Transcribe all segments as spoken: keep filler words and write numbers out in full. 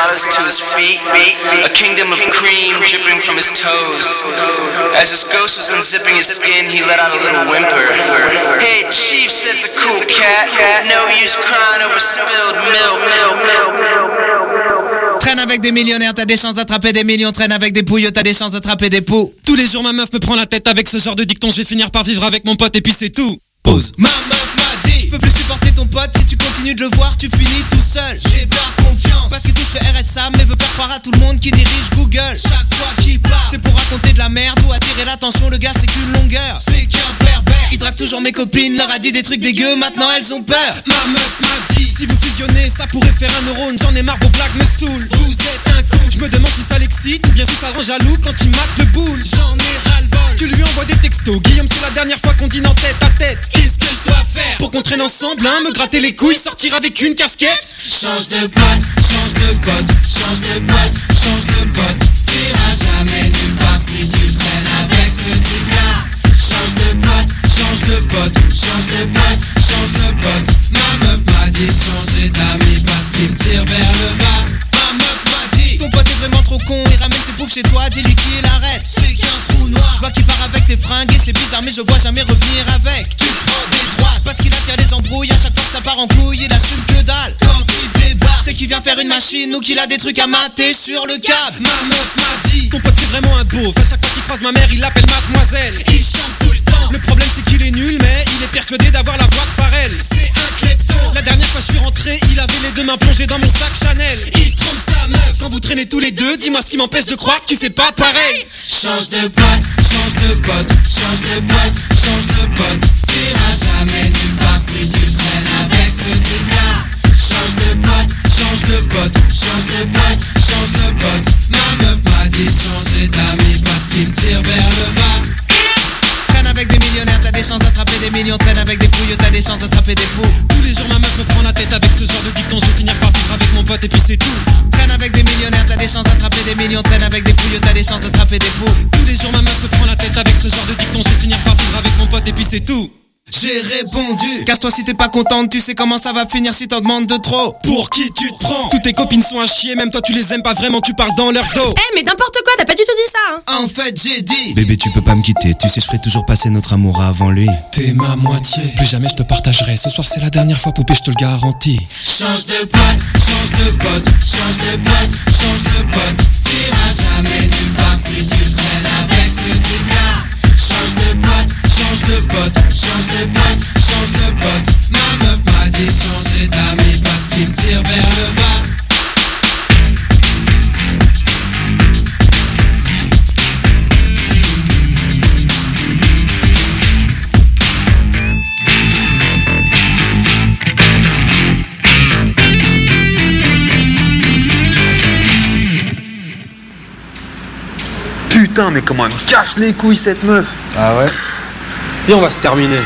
dollars to his feet, a kingdom of cream dripping from his toes. As his ghost was unzipping his skin, he let out a little whimper. Hey, Chief, says the cool cat, no use crying over spilled milk. Traîne avec des millionnaires, t'as des chances d'attraper des millions. Traîne avec des pouilles, t'as des chances d'attraper des poux. Tous les jours ma meuf me prend la tête avec ce genre de dicton. Je vais finir par vivre avec mon pote et puis c'est tout. Pause. Ma meuf m'a dit, je peux plus supporter ton pote. Si tu continues de le voir, tu finis tout seul. J'ai pas confiance, parce que touche le R S A, mais veut faire croire à tout le monde qui dirige Google. Chaque fois qu'il part, c'est pour raconter de la merde ou attirer l'attention. Le gars c'est qu'une longueur, c'est qu'un pervers. Il drague toujours mes copines, leur a dit des trucs dégueux, maintenant elles ont peur. Ma meuf m'a dit, si vous fusionnez, ça pourrait faire un neurone. J'en ai marre, vos blagues me saoulent. Vous êtes un coup, je me demande si ça l'excite ou bien si ça le rend jaloux quand il mate de boule. J'en ai ras-le-bol. Tu lui envoies des textos, Guillaume c'est la dernière fois qu'on dîne en tête à tête. Qu'est-ce que je dois faire pour qu'on traîne ensemble, hein, me gratter les couilles, sortir avec une casquette? Change de pote, change de pote, change de pote, change de pote. T'iras jamais nulle part si tu traînes avec ce type-là. Change de pote, change de pote, change de pote, change de pote. Ma meuf m'a dit changer d'amis parce qu'il me tire vers le bas. Ma meuf m'a dit, ton pote est vraiment trop con, il ramène ses poufs chez toi, dis-lui qu'il arrête. C'est qu'un trou noir, je vois qu'il part avec tes fringues et c'est bizarre mais je vois jamais revenir avec. Tu prends des droites parce qu'il attire les embrouilles, à chaque fois que ça part en couille, il assume que dalle. Quand il débarque, c'est qu'il vient faire une machine ou qu'il a des trucs à mater sur le câble. Ma meuf m'a dit, ton pote est vraiment un beauf. À chaque fois qu'il croise ma mère, il l'appelle mademoiselle. Il chante tout le temps. Le problème c'est qu'il est nul, mais il est persuadé d'avoir la voix de Pharrell. C'est un klepto. La dernière fois je suis rentré, il avait les deux mains plongées dans mon sac Chanel. Il trompe sa meuf. Quand vous traînez tous les deux, dis-moi ce qui m'empêche de croire que tu fais pas pareil. Change de pote, change de pote, change de pote, change de pote. T'iras jamais nulle part si tu traînes avec ce type-là. Change de pote, change de pote, change de pote, change de pote. Ma meuf m'a dit changer d'amis parce qu'il me tire vers le bas. Traîne avec des millionnaires, t'as des chances d'attraper des millions. Traîne avec des pouilles, t'as des chances d'attraper des fous. Tous les jours ma meuf me prend la tête avec ce genre de dicton. Je vais finir par vivre avec mon pote et puis c'est tout. Traîne avec des millionnaires, t'as des chances d'attraper des millions. Traîne avec des pouilles, t'as des chances d'attraper des fous. Tous les jours ma meuf me prend la tête avec ce genre de dicton. Je vais finir par vivre avec mon pote et puis c'est tout. J'ai répondu, casse-toi si t'es pas contente, tu sais comment ça va finir si t'en demandes de trop. Pour qui tu te prends? Toutes tes copines sont à chier, même toi tu les aimes pas vraiment, tu parles dans leur dos. Eh hey, mais n'importe quoi, t'as pas du tout dit ça hein. En fait j'ai dit, bébé tu peux pas me quitter, tu sais je ferai toujours passer notre amour avant lui. T'es ma moitié, plus jamais je te partagerai. Ce soir c'est la dernière fois poupée, je te le garantis. Change de pote, change de pote, change de pote, change de pote. T'iras jamais nulle part si tu traînes avec ce type-là. Change de pote, change de pote, change de pote, change de pote. Ma meuf m'a dit changer d'amis parce qu'il me tire vers le bas. Putain, mais comment elle me casse les couilles cette meuf. Ah ouais. Et on va se terminer.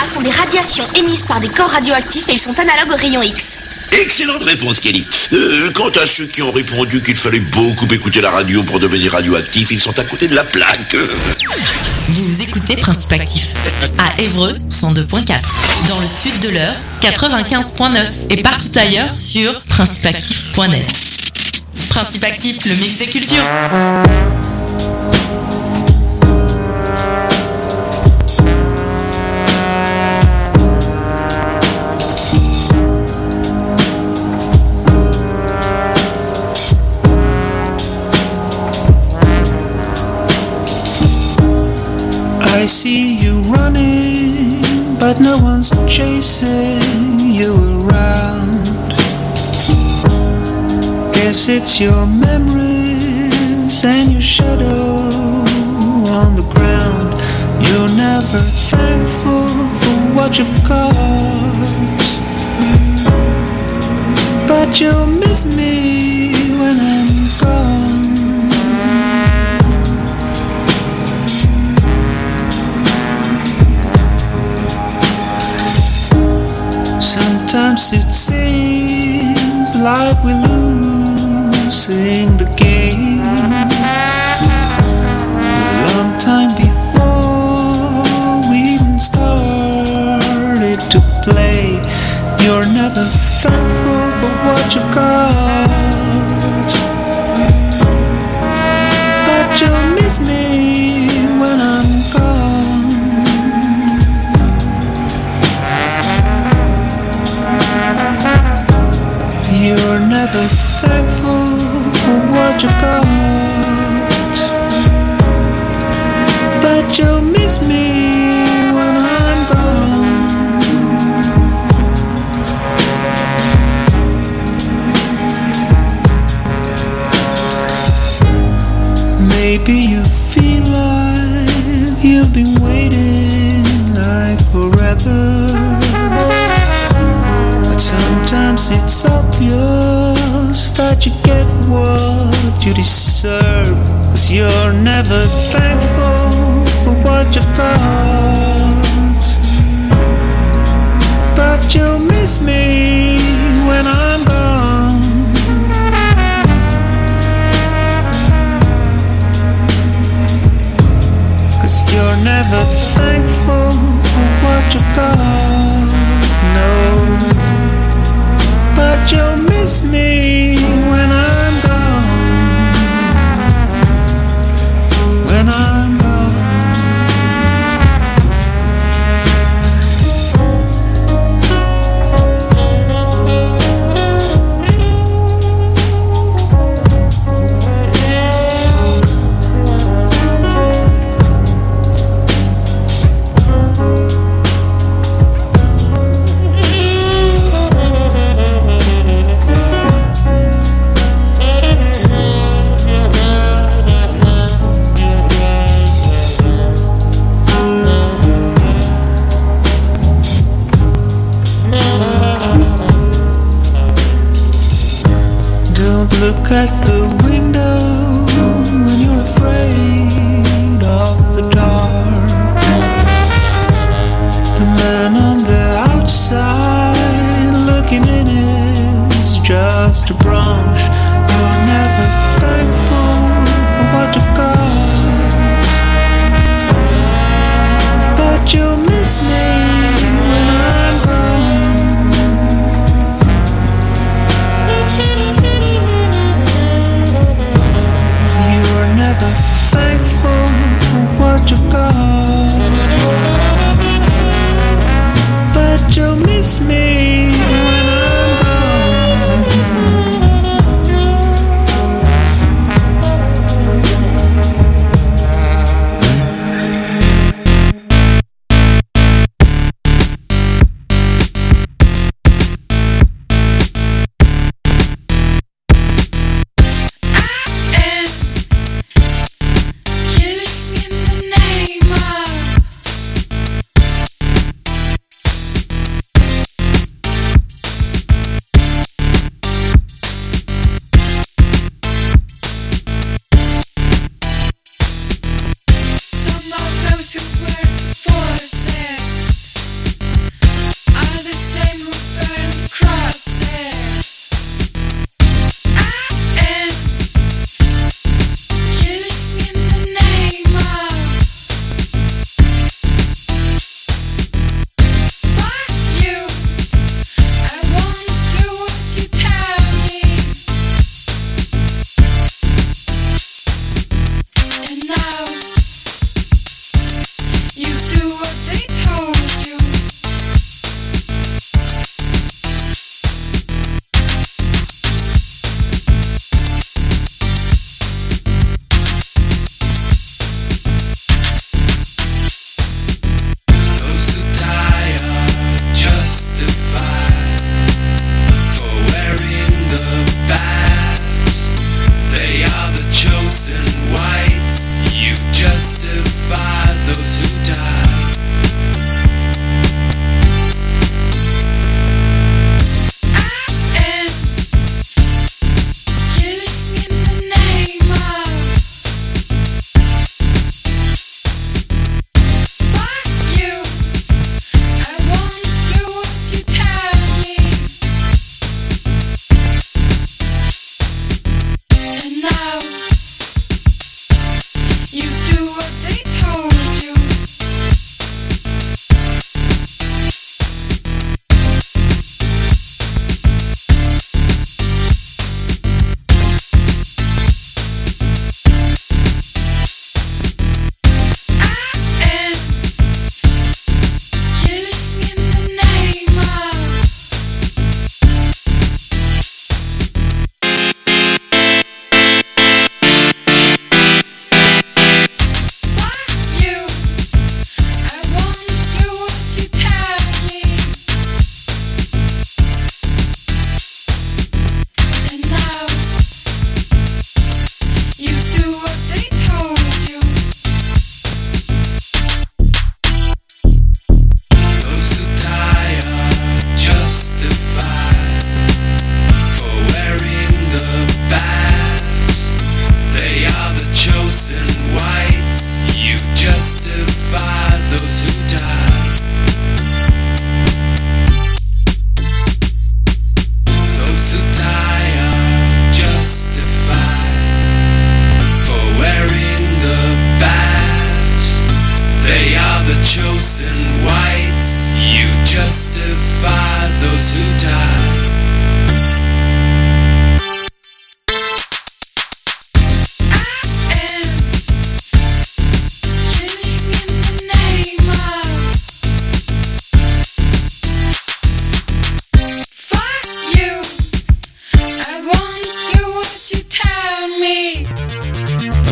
sont des radiations émises par des corps radioactifs et ils sont analogues aux rayons X. Excellente réponse, Kelly. Euh, quant à ceux qui ont répondu qu'il fallait beaucoup écouter la radio pour devenir radioactif, ils sont à côté de la plaque. Vous écoutez Principe Actif à Évreux cent deux point quatre, dans le sud de l'Eure quatre-vingt-quinze point neuf et partout ailleurs sur principe actif point net. Principe Actif, le mix des cultures. I see you running, but no one's chasing you around. Guess it's your memories and your shadow on the ground. You're never thankful for what you've got, but you'll miss me when I'm gone. Sometimes it seems like we're losing the game. A long time before we even started to play. You're never thankful for what you've got, but you'll miss me when I'm gone. You're never thankful for what you got, but you'll miss me when I'm gone. Maybe you feel like you've been waiting like forever, sometimes it's obvious that you get what you deserve, 'cause you're never thankful for what you got, but you'll miss me when I'm gone. 'Cause you're never thankful for what you got, no, but you'll miss me when I'm gone, when I'm gone.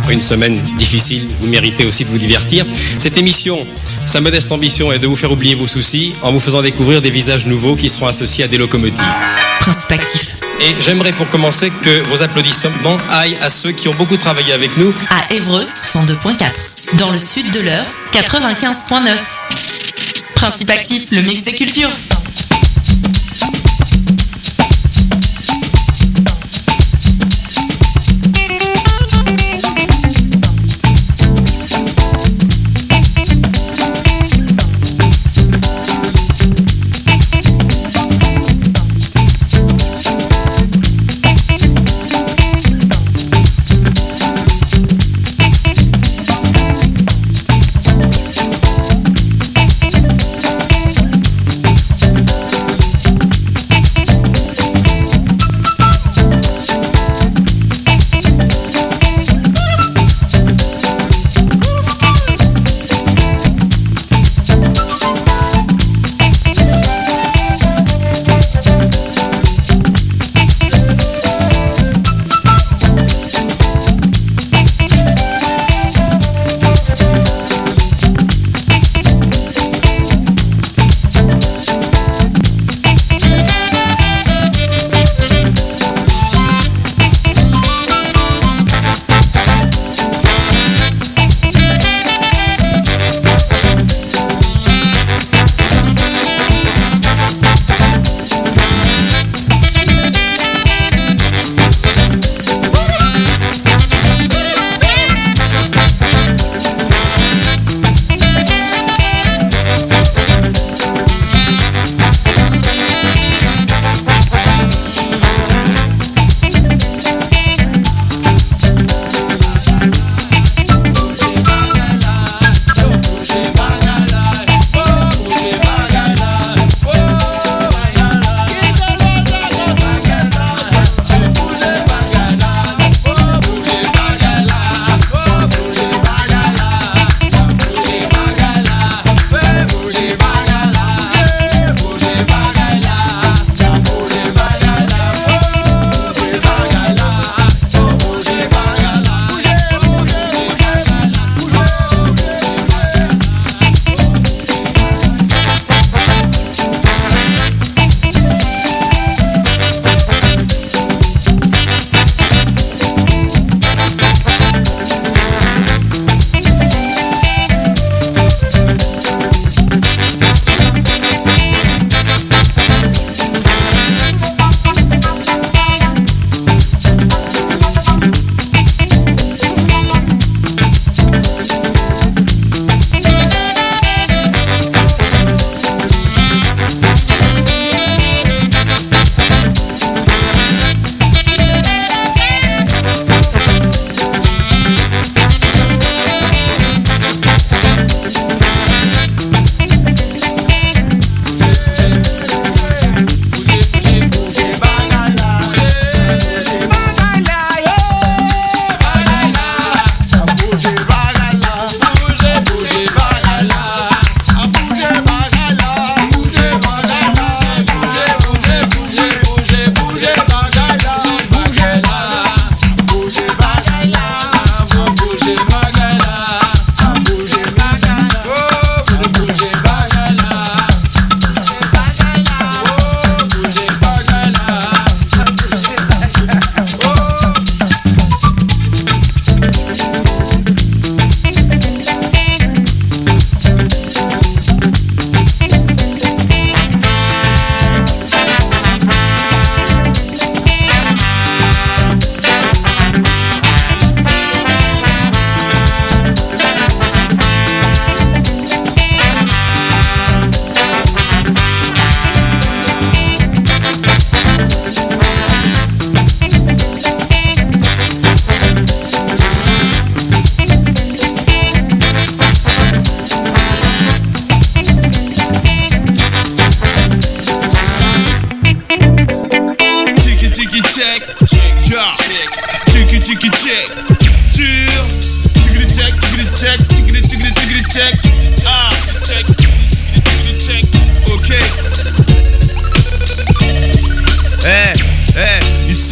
après une semaine difficile, vous méritez aussi de vous divertir. Cette émission, sa modeste ambition est de vous faire oublier vos soucis en vous faisant découvrir des visages nouveaux qui seront associés à des locomotives. Principe actif. Et j'aimerais pour commencer que vos applaudissements aillent à ceux qui ont beaucoup travaillé avec nous. À Évreux, cent deux point quatre. Dans le sud de l'Eure, quatre-vingt-quinze point neuf. Principe actif, le mix des cultures.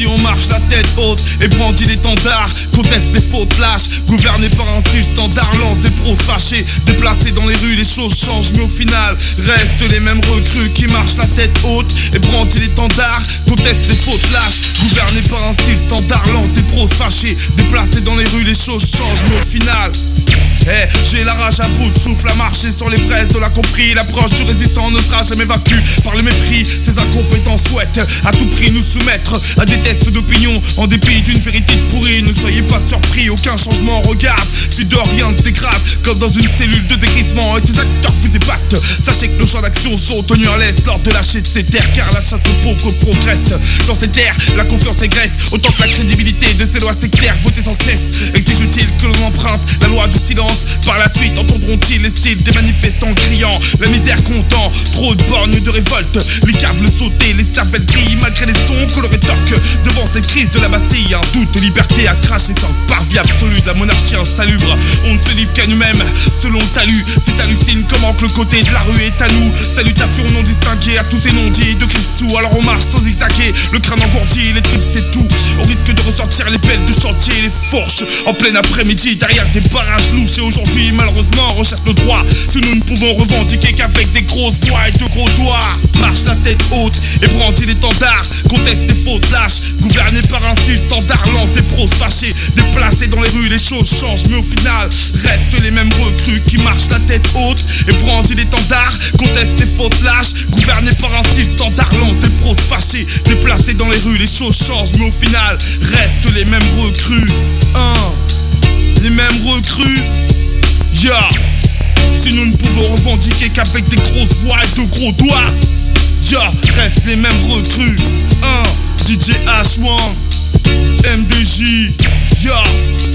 Vas-y, on marche la tête haute et brandit l'étendard. Conteste des fautes lâches, gouverné par un style standard. Lance des pros fâchés, déplacés dans les rues, les choses changent, mais au final restent les mêmes recrues qui marchent la tête haute et brandit l'étendard. Conteste des fautes lâches, gouverné par un style standard. Lance des pros fâchés, déplacés dans les rues, les choses changent, mais au final hey, j'ai la rage à bout de souffle à marcher sur les braises de la compris. L'approche du résistant ne sera jamais vaincue par le mépris. Ces incompétents souhaitent à tout prix nous soumettre à des tests d'opinion en dépit d'une vérité pourrie. Ne soyez pas surpris, aucun changement regarde. Si de rien ne se dégrade, comme dans une cellule de décrissement, et tes acteurs vous ébattent. Sachez que nos champs d'action sont tenus en laisse lors de lâcher de ces terres, car la chasse aux pauvres progresse. Dans ces terres, la confiance égresse autant que la crédibilité de ces lois sectaires votées sans cesse. Exige-t-il que l'on emprunte la loi du silence? Par la suite entendront-ils les styles des manifestants criant la misère comptant, trop de bornes de révolte, les câbles sautés, les cervelles grillent malgré les sons que l'on rétorque devant cette crise de la Bastille. Un doute de liberté à cracher sans parvis absolu de la monarchie insalubre. On ne se livre qu'à nous-mêmes selon le talus. Si t'hallucines comment que le côté de la rue est à nous. Salutations non distinguées à tous ces non-dits de Cripsou. Alors on marche sans zigzaguer, le crâne engourdi, les tripes c'est tout. Au risque de ressortir les pelles de chantier, les fourches en plein après-midi derrière des barrages louches. Et aujourd'hui malheureusement on recherche le droit. Si nous ne pouvons revendiquer qu'avec des grosses voix et de gros doigts. Marche la tête haute et brandit l'étendard. Conteste des fautes lâches, gouverné par un style standard. Lance des pros fâchés, déplacés dans les rues, les choses changent, mais au final restent les mêmes recrues qui marchent la tête haute et brandit l'étendard. Conteste des fautes lâches, gouverné par un style standard. Lance des pros fâchés, déplacés dans les rues, les choses changent, mais au final restent les mêmes recrues. Hein, les mêmes recrues. Yeah. Si nous ne pouvons revendiquer qu'avec des grosses voix et de gros doigts, yeah, restent les mêmes recrues. Hein, D J H un, M D J, yeah.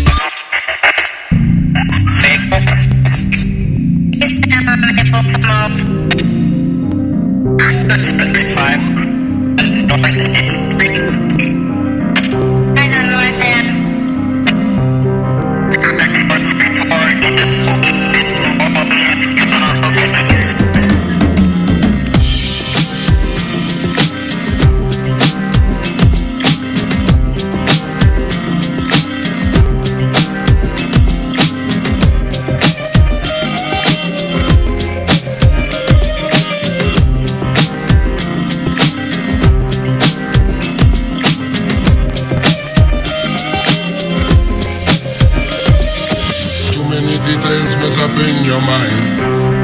In your mind,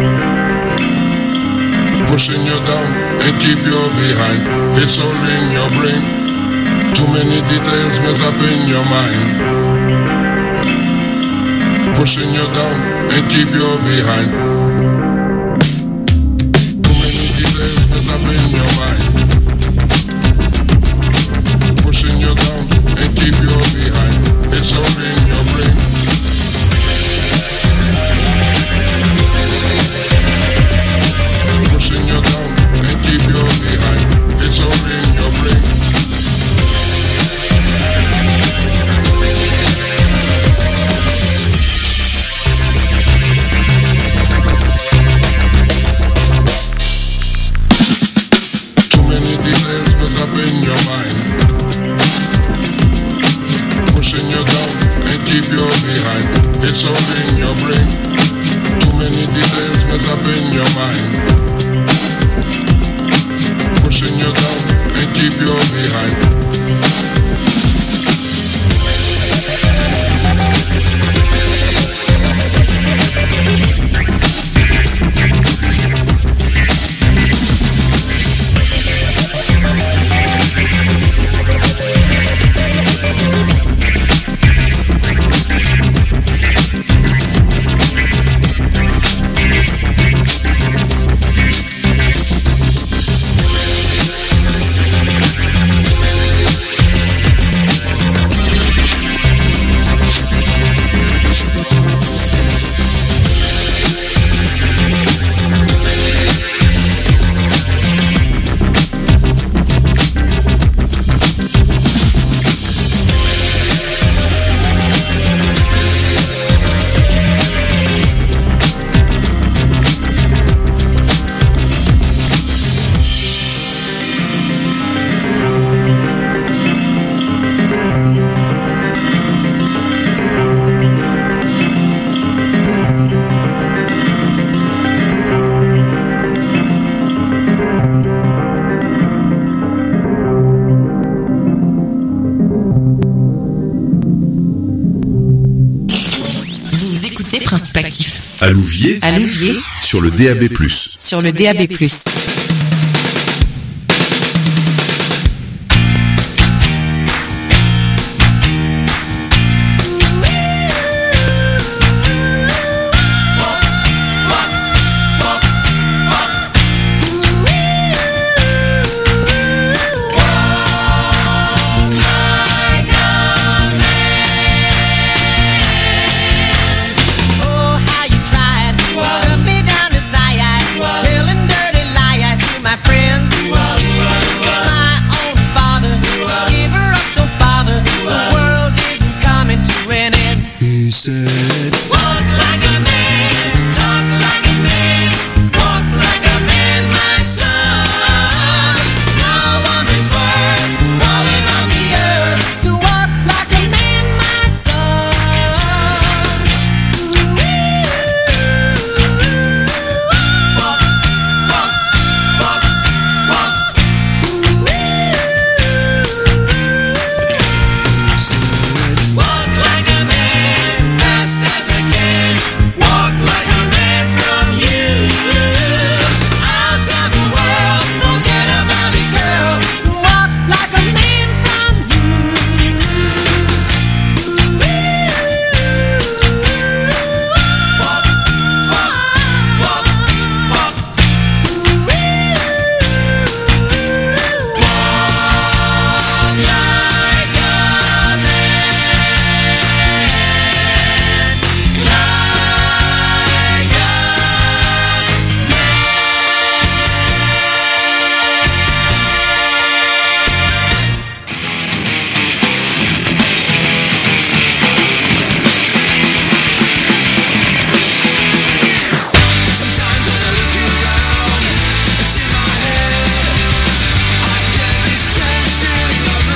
pushing you down and keep you behind. It's all in your brain. Too many details mess up in your mind, pushing you down and keep you behind. Too many details mess up in your mind, pushing you down and keep you behind. It's all in your brain. Pushing you down and keep you behind. It's all in your brain. Too many details mess up in your mind, pushing you down and keep you behind. It's all in your brain. Too many details mess up in your mind, pushing you down and keep you behind. écoutez Principe Actif. À Louviers, À Louviers, sur le D A B plus. sur le D A B plus. Said